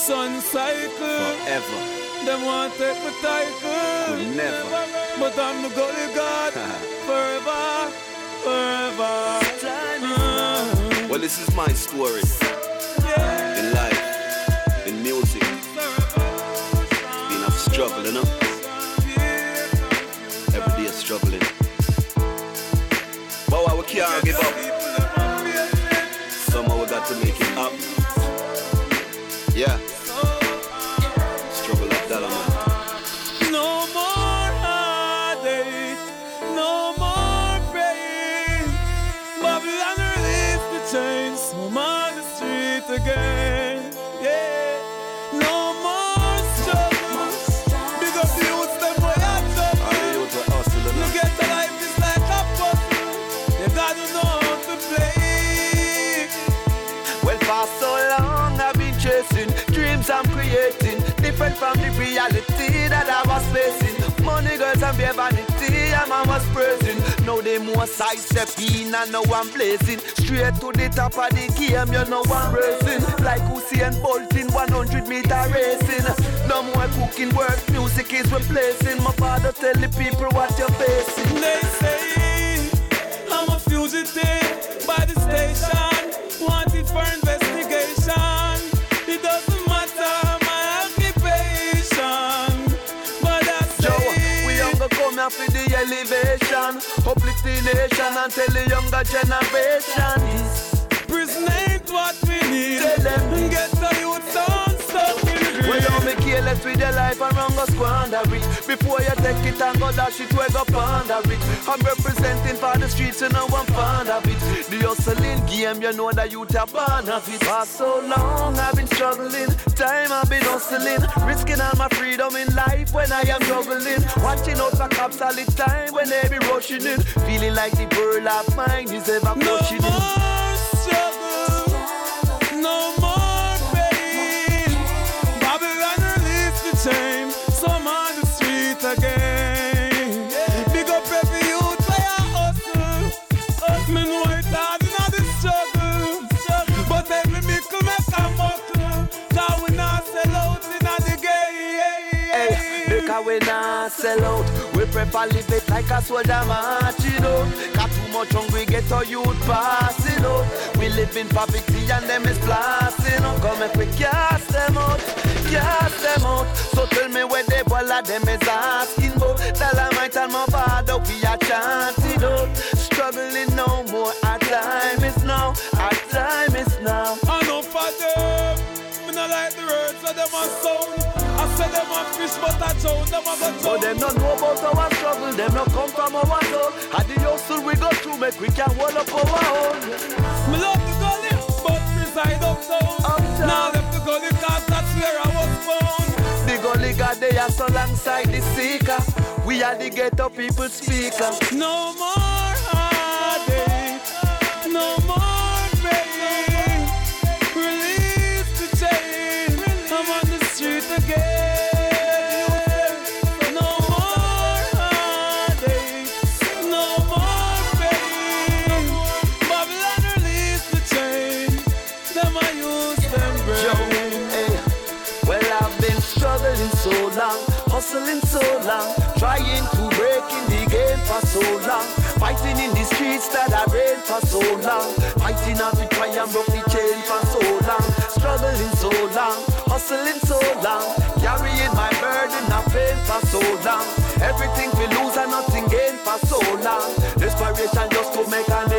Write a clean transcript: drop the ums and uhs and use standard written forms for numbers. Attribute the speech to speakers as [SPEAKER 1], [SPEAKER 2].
[SPEAKER 1] sun cycle.
[SPEAKER 2] Forever.
[SPEAKER 1] Them want take my title.
[SPEAKER 2] Never.
[SPEAKER 1] But I'm the gully god. Forever. Forever.
[SPEAKER 2] Well, this is my story.
[SPEAKER 1] Yeah.
[SPEAKER 2] In life, in music. Been a struggle, you know? Every day struggling. But we can't give up. Somehow we got to make it up. Yeah. Struggle up that man.
[SPEAKER 1] No more heartache, no more pain. Babylon release the chains, I'm on the street again. Yeah. No more struggles. Big up the youths, them boy are trouble. Look at the life is like a puzzle. You gotta know how to play.
[SPEAKER 3] Well, for so long I've been chasing dreams I'm creating, different from the reality that I was facing. Money, girls, and bare vanity, and I was praising. Now they more side step in, and now I'm blazing. Straight to the top of the game, you know I'm racing. Like Usain Bolt in 100-meter racing. No more cooking work, music is replacing. My father tell the people what you're facing.
[SPEAKER 1] They say I'm a fugitive by the station, wanted for investigation. It doesn't matter my occupation, but I say
[SPEAKER 3] we younger come here for the elevation, uplift the nation and tell the younger generation
[SPEAKER 1] prison ain't what we need.
[SPEAKER 3] Tell them
[SPEAKER 1] Get the youth don't stop in the
[SPEAKER 3] we don't make careless with your life and run go squander it. Before you take it and go dash it, we go ponder it. I'm representing for the streets and no one fond of it. The hustling game, you know that youth are born of it. For so long I've been struggling, time I've been hustling, risking all my freedom in life when I am juggling. Watching out for cops all the time when they be rushing in, feeling like the world of mine is ever crushing in.
[SPEAKER 1] No more struggle, no more pain. Babylon release the chain, so I'm on the street again. Big up every youth where I hustle. Me know it's hard in the struggle, but every mickle make a muckle. Cause we not sell out in the game.
[SPEAKER 3] Hey, because we not sell out, we prefer live it like a soldier marching out. Got too much hungry, get our youth passing out. We live in poverty and them is blasting out. Come make we cast them out, cast them out. So tell me where they all of them is asking about. Dolomite and my father, we are chanting out. Struggling no more, our time is now, our time is now.
[SPEAKER 1] I know for them, me not like the words of them a sound. I say them a fish but I drown them a go
[SPEAKER 3] But them not know about our struggle, them not come from our soul. At the hustle we go through, make we can hold up our own.
[SPEAKER 1] Me love the gully, but reside uptown. Now left the gully cause that's where I was born.
[SPEAKER 3] The gully got they are so alongside the seeker. We are the ghetto people speaker.
[SPEAKER 1] No more heartache, no more pain. Release the chain, I'm on the street again. No more heartache, no more pain. Babylon release the chain, them I use them brain.
[SPEAKER 3] Hey, well I've been struggling so long, hustling so long, trying to break in the game for so long, fighting in the streets that I reign for so long, fighting out to try and broke the chain for so long, struggling so long, hustling so long, carrying my burden of pain for so long, everything we lose and nothing gain for so long, desperation just to make a